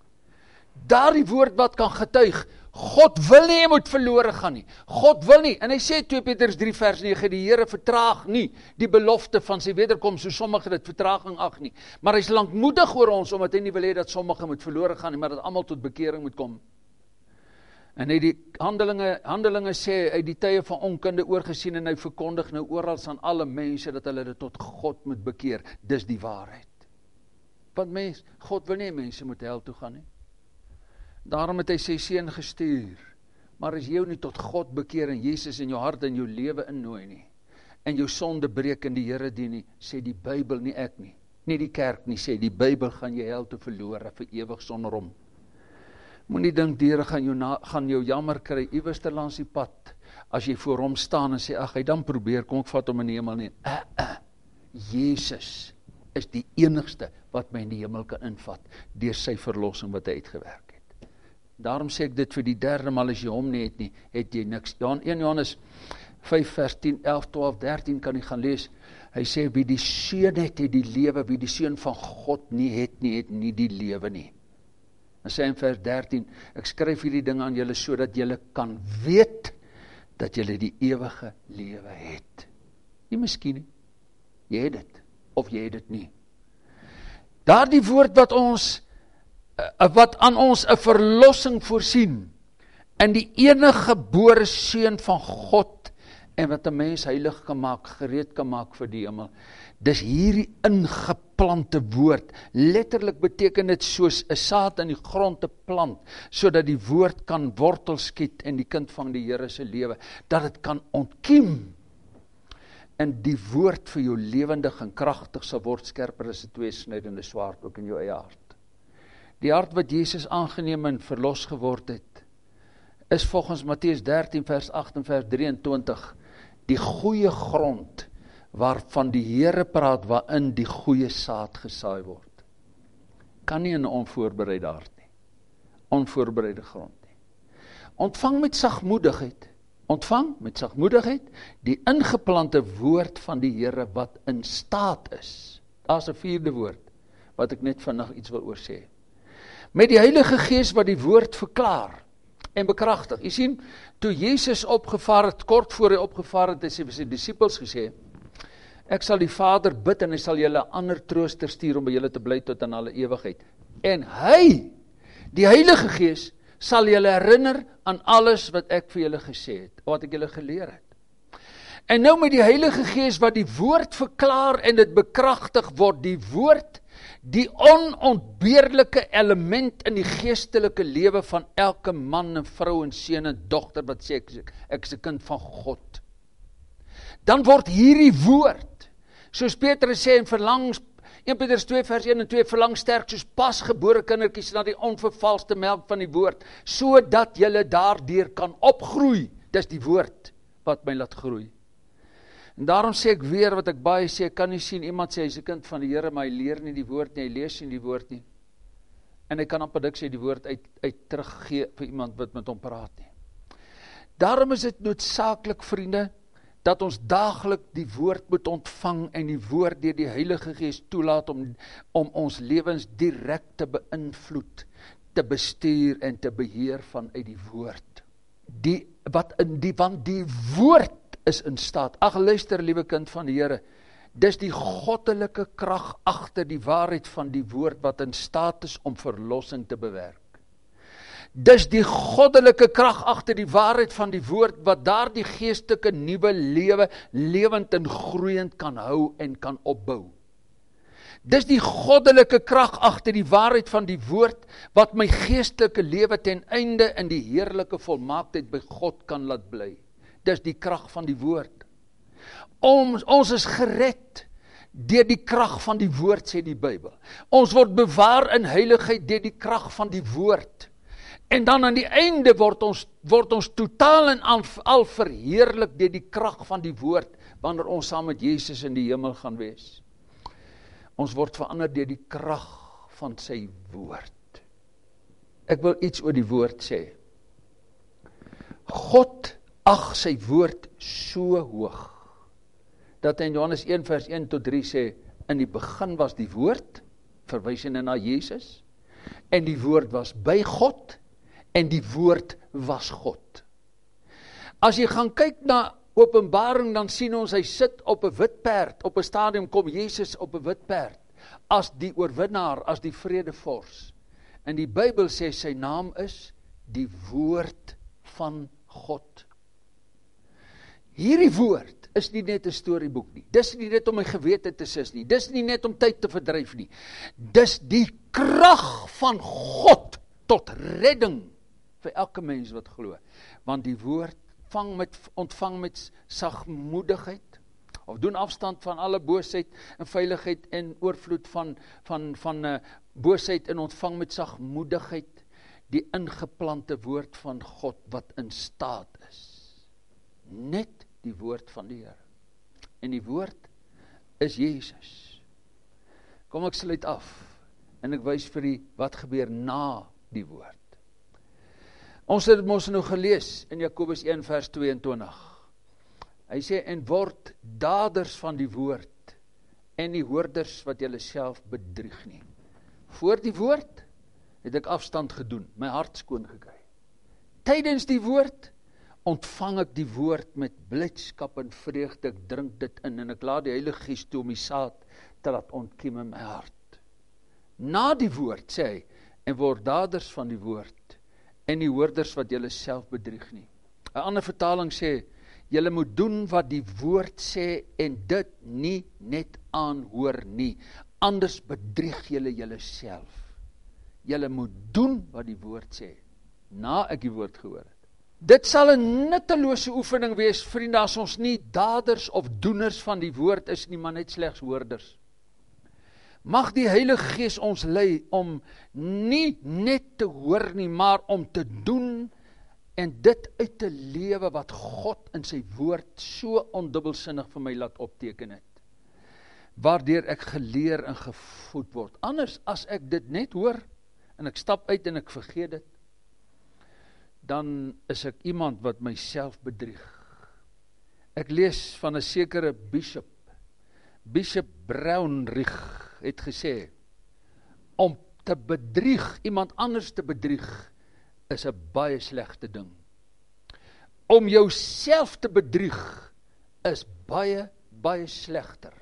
Daardie woord wat kan getuig, God wil nie jy moet verlore gaan nie. God wil nie, en hy sê twee Petrus drie vers nege, die Here vertraag nie die belofte van sy wederkoms, so sommige dit vertraging ag nie. Maar hy is lankmoedig oor ons, omdat hy nie wil hê dat sommige moet verlore gaan nie, maar dat almal tot bekering moet kom. En hy die handelinge, handelinge sê, hy die tye van onkunde oorgesien, en hy verkondig nou oral aan alle mense, dat hulle dit tot God moet bekeer. Dis die waarheid. Want mens, God wil nie mense moet hel toe gaan nie. Daarom het hy sy seun gestuur. Maar as jy jou nie tot God bekeer en Jesus in jou hart en jou lewe innooi nie, en jou sonde breek en die Here dien nie, sê die Bybel, nie ek nie, nie die kerk nie, sê die Bybel, gaan jy hel toe verlore vir ewig sonder hom. Moenie dink die Here gaan jou, na, gaan jou jammer kry iewers ter langs die pad, as jy voor hom staan en sê, ag, hy dan probeer, kom ek vat hom in die hemel nie. Uh, uh, Jesus is die enigste wat my in die hemel kan invat, deur sy verlossing wat hy uitgewerk het. Daarom sê ek dit vir die derde maal, as jy hom nie het nie, het jy niks. Eerste Johannes vyf vers tien, elf, twaalf, dertien kan jy gaan lees. Hy sê, wie die seun het, het die lewe, wie die seun van God nie het nie, het nie die lewe nie. Dan sê in vers dertien, ek skryf hierdie dinge aan julle, sodat julle kan weet, dat julle die ewige lewe het. Nie miskien nie, jy het dit, of jy het dit nie. Daardie woord wat ons, wat aan ons 'n verlossing voorsien, en die enige gebore seun van God, en wat 'n mens heilig kan maak, gereed kan maak vir die hemel. Dis hierdie ingeplante woord. Letterlik beteken dit soos 'n saad in die grond te plant, sodat die woord kan wortel skiet en die kind van die Here se lewe, dat dit kan ontkiem, en die woord vir jou lewendig en kragtig sal word, skerper as 'n tweesnydende swaard ook in jou eie hart. Die hart wat Jesus aangeneem en verlos geword het, is volgens Matteus dertien vers agt en vers drieëntwintig, die goeie grond, waarvan die Here praat, waarin die goeie saad gesaai word. Kan nie in 'n onvoorbereide hart nie, onvoorbereide grond nie. Ontvang met sagmoedigheid, ontvang met sagmoedigheid, die ingeplante woord van die Here, wat in staat is. Daar's 'n vierde woord, wat ek net vinnig iets wil oor sê. Met die Heilige Gees wat die woord verklaar, en bekragtig. Jy sien, toe Jesus opgevaar het, kort voor hy opgevaar het, het hy vir sy disippels gesê, ek sal die Vader bid en hy sal julle 'n ander trooster stuur om by julle te bly tot in alle ewigheid. En hy, die Heilige Gees, sal julle herinner aan alles wat ek vir julle gesê het, wat ek julle geleer het. En nou met die Heilige Gees wat die woord verklaar en dit bekragtig word, die woord, die onontbeerlike element in die geestelike lewe van elke man en vrou en seun en dogter wat sê ek, ek is 'n kind van God. Dan word hierdie woord, soos Petrus sê in verlangs, Eerste Petrus twee vers een en twee, verlang sterk soos pasgebore kindertjies na die onvervalste melk van die woord, sodat julle daardeur kan opgroei. Dis die woord wat my laat groei. En daarom sê ek weer wat ek baie sê, ek kan nie sien iemand sê, hy is 'n kind van die Here, maar hy leer nie die woord nie, hy lees nie die woord nie. En hy kan amper dik sê die woord uit, uit teruggee vir iemand wat met hom praat nie. Daarom is dit noodsaaklik, vriende, dat ons daaglik die woord moet ontvang en die woord deur die Heilige Gees toelaat om, om ons lewens direk te beïnvloed, te bestuur en te beheer vanuit die woord. Die, wat in die, want die woord is in staat. Ag, luister, liewe kind van die Here, dis die goddelike krag agter die waarheid van die woord wat in staat is om verlossing te bewerk. Dis die goddelike krag agter die waarheid van die woord wat daardie geestelike nuwe lewe lewend en groeiend kan hou en kan opbou. Dis die goddelike krag agter die waarheid van die woord wat my geestelike lewe ten einde in die heerlike volmaaktheid by God kan laat bly. Dis die krag van die woord. Ons, ons is gered deur die krag van die woord, sê die Bybel. Ons word bewaar in heiligheid deur die krag van die woord. En dan aan die einde word ons, word ons totaal en al, al verheerlik deur die krag van die woord, wanneer ons saam met Jesus in die hemel gaan wees. Ons word verander deur die krag van sy woord. Ek wil iets oor die woord sê. God ag sy woord so hoog, dat in Johannes een vers een tot drie sê, in die begin was die woord, verwysende na Jesus, en die woord was by God, en die woord was God. As jy gaan kyk na Openbaring, dan sien ons, hy sit op 'n wit perd, op 'n stadium kom Jesus op 'n wit perd, as die oorwinnaar, as die vredevors. En die Bybel sê, sy naam is die woord van God. Hierdie woord is nie net 'n storieboek nie. Dis nie net om my gewete te sis nie. Dis nie net om tyd te verdryf nie. Dis die krag van God tot redding vir elke mens wat glo. Want die woord vang met, ontvang met sagmoedigheid, of doen afstand van alle boosheid en veiligheid en oorvloed van, van, van uh, boosheid en ontvang met sagmoedigheid die ingeplante woord van God wat in staat is. Net die woord van die Here. En die woord is Jesus. Kom ek sluit af en ek wys vir die wat gebeur na die woord. Ons het mos nou gelees in Jakobus een vers tweeëntwintig. Hy sê, en word daders van die woord en die hoorders wat julle self bedrieg nie. Voor die woord het ek afstand gedoen, my hart skoon gekry. Tydens die woord ontvang ek die woord met blydskap en vreugde, ek drink dit in en ek laat die Heilige Gees toe om die saad te laat ontkiem in my hart. Na die woord sê hy, en word daders van die woord en die hoorders wat julle self bedrieg nie. 'n Ander vertaling sê, julle moet doen wat die woord sê en dit nie net aanhoor nie, anders bedrieg julle julle self. Julle moet doen wat die woord sê, na ek die woord gehoor het. Dit sal 'n nuttelose oefening wees, vriende, as ons nie daders of doeners van die woord is nie, maar net slegs hoorders. Mag die Heilige Gees ons lei om nie net te hoor nie, maar om te doen en dit uit te lewe wat God in sy woord so ondubbelsinnig vir my laat opteken het. Waardeur ek geleer en gevoed word. Anders as ek dit net hoor en ek stap uit en ek vergeet dit, dan is ek iemand wat myself bedrieg. Ek lees van 'n sekere bishop, Bishop Brownrigg, het gesê, om te bedrieg, iemand anders te bedrieg, is 'n baie slegte ding. Om jouself te bedrieg is baie, baie slegter.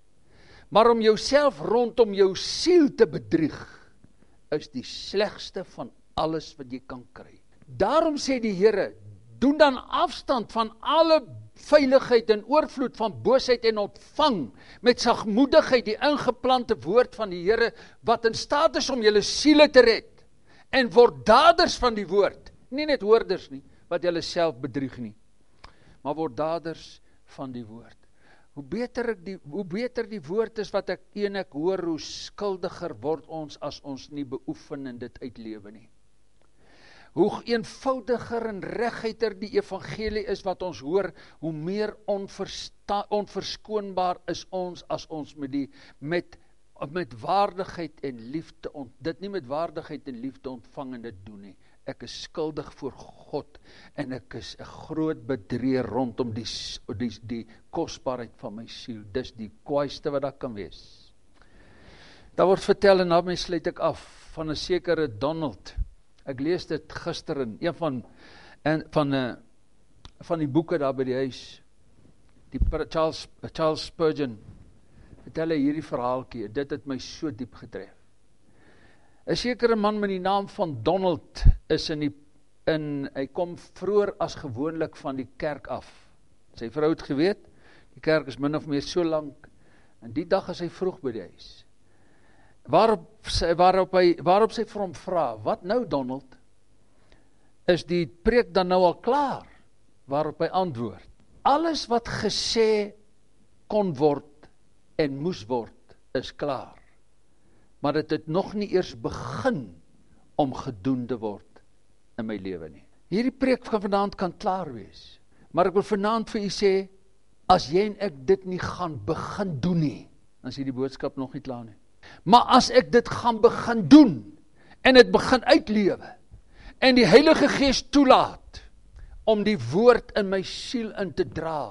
Maar om jouself rondom jou siel te bedrieg is die slegste van alles wat jy kan kry. Daarom sê die Here, doen dan afstand van alle veiligheid en oorvloed van boosheid en ontvang met sagmoedigheid die ingeplante woord van die Here wat in staat is om julle siele te red. En word daders van die woord, nie net hoorders nie, wat julle self bedrieg nie, maar word daders van die woord. Hoe beter, ek die, hoe beter die woord is wat ek een ek hoor, hoe skuldiger word ons as ons nie beoefen en dit uitlewe nie. Hoe eenvoudiger en reguiter die evangelie is wat ons hoor, hoe meer onversta, onverskoonbaar is ons as ons met die met met waardigheid en liefde ont, dit nie met waardigheid en liefde ontvang en dit doen nie. Ek is skuldig voor God en ek is 'n groot bedrieger rondom die die die kosbaarheid van my siel. Dis die kwaaiste wat daar kan wees. Daar word vertel en daarmee sluit ek af van 'n sekere Donald. Ek lees dit gister in een van en van 'n van die boeke daar by die huis. Die Charles Charles Spurgeon vertel hy hierdie verhaaltjie. Dit het my so diep getref. 'n sekere man met die naam van Donald is in die in hy kom vroeër as gewoonlik van die kerk af. Sy vrou het geweet, die kerk is min of meer so lank en die dag is hy vroeg by die huis. Waarop sy, waarop hy, waarop sy vir hom vra, wat nou Donald? Is die preek dan nou al klaar? Waarop hy antwoord, alles wat gesê kon word en moes word, is klaar. Maar dit het nog nie eers begin om gedoen te word in my lewe nie. Hierdie preek van vanaand kan klaar wees, maar ek wil vanaand vir u sê, as jy en ek dit nie gaan begin doen nie, dan is die boodskap nog nie klaar nie. Maar as ek dit gaan begin doen, en dit begin uitlewe, en die Heilige Gees toelaat, om die woord in my siel in te dra,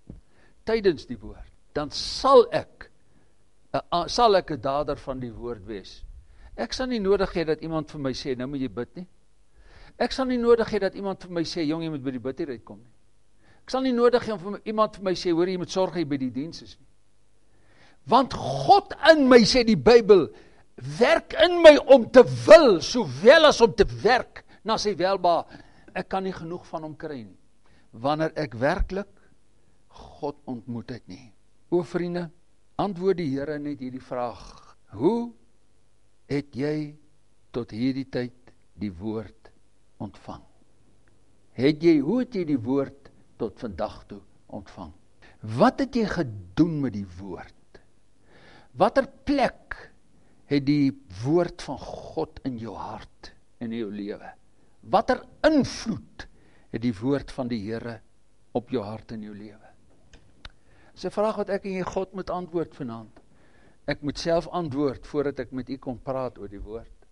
tydens die woord, dan sal ek, uh, sal ek 'n dader van die woord wees. Ek sal nie nodig hê dat iemand vir my sê, nou moet jy bid nie. Ek sal nie nodig hê dat iemand vir my sê, jong, jy moet by die bid hier uitkom nie. Ek sal nie nodig hê om iemand vir my sê, hoor, jy moet sorg jy by die diens is nie. Want God in my, sê die Bybel, werk in my om te wil, sowel as om te werk, na sy welba. Ek kan nie genoeg van hom kry nie, wanneer ek werklik God ontmoet het nie. O vriende, antwoord die Here net hierdie vraag, hoe het jy tot hierdie tyd die woord ontvang? Het jy, hoe het jy die woord tot vandag toe ontvang? Wat het jy gedoen met die woord? Watter plek het die woord van God in jou hart en in jou lewe? Watter invloed het die woord van die Here op jou hart en jou lewe? Dis 'n vraag wat ek en jy God moet antwoord vanaand. Ek moet self antwoord voordat ek met u kom praat oor die woord.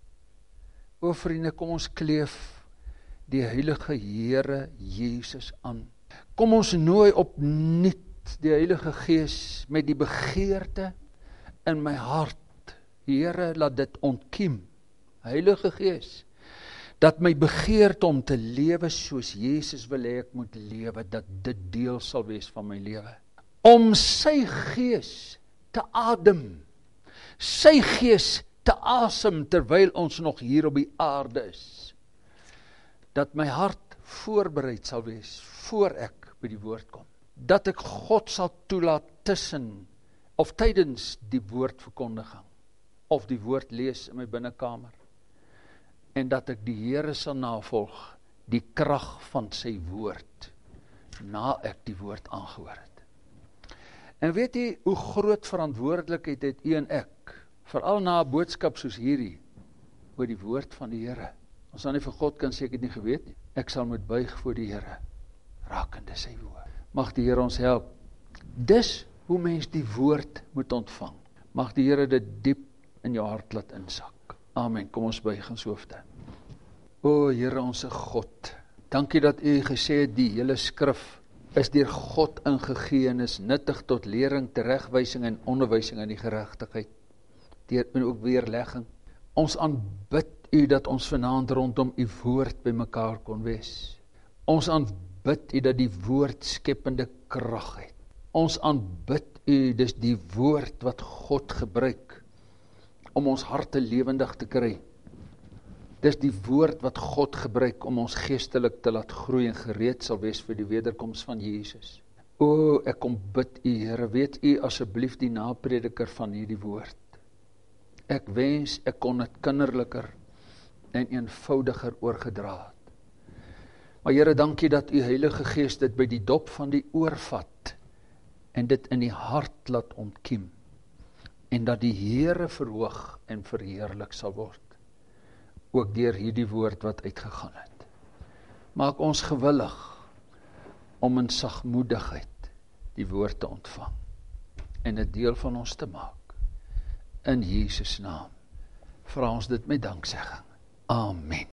O vriende, kom ons kleef die heilige Here Jesus aan. Kom ons nooi opnuut die Heilige Gees met die begeerte in my hart. Here, laat dit ontkiem. Heilige Gees, dat my begeerte om te lewe soos Jesus wil hê ek moet lewe, dat dit deel sal wees van my lewe. Om sy Gees te adem, sy Gees te asem, terwyl ons nog hier op die aarde is. Dat my hart voorbereid sal wees, voor ek by die woord kom. Dat ek God sal toelaat tussen, of tydens die woordverkondiging, of die woord lees in my binnekamer, en dat ek die Here sal navolg, die krag van sy woord, na ek die woord aangehoor het. En weet jy, hoe groot verantwoordelikheid het u en ek, veral na 'n boodskap soos hierdie, oor die woord van die Here. Ons dan nie vir God kan sê, ek het nie geweet nie. Ek sal moet buig voor die Here, rakende sy woord. Mag die Here ons help. Dis hoe mens die woord moet ontvang. Mag die Here dit diep in jou hart laat insak. Amen. Kom ons buig ons hoofde. O Here onse God, dankie dat u gesê het die hele skrif is deur God ingegee en is nuttig tot lering, teregwysing en onderwysing in die geregtigheid, deur en ook weerlegging. Ons aanbid U dat ons vanaand rondom U woord by mekaar kon wees. Ons aanbid U dat die woord skepende krag het. Ons aanbid U, dis die woord wat God gebruik om ons harte lewendig te kry. Dis die woord wat God gebruik om ons geestelik te laat groei en gereed sal wees vir die wederkoms van Jesus. O, ek kom bid U, Here, weet U asseblief die naprediker van hierdie woord. Ek wens ek kon dit kinderliker en eenvoudiger oorgedra het. Maar Here, dankie dat U Heilige Gees dit by die dop van die oor vat en dit in die hart laat ontkiem en dat die Here verhoog en verheerlik sal word, ook deur hierdie woord wat uitgegaan het. Maak ons gewillig om in sagmoedigheid die woord te ontvang en 'n deel van ons te maak. In Jesus naam vra ons dit met danksegging. Amen.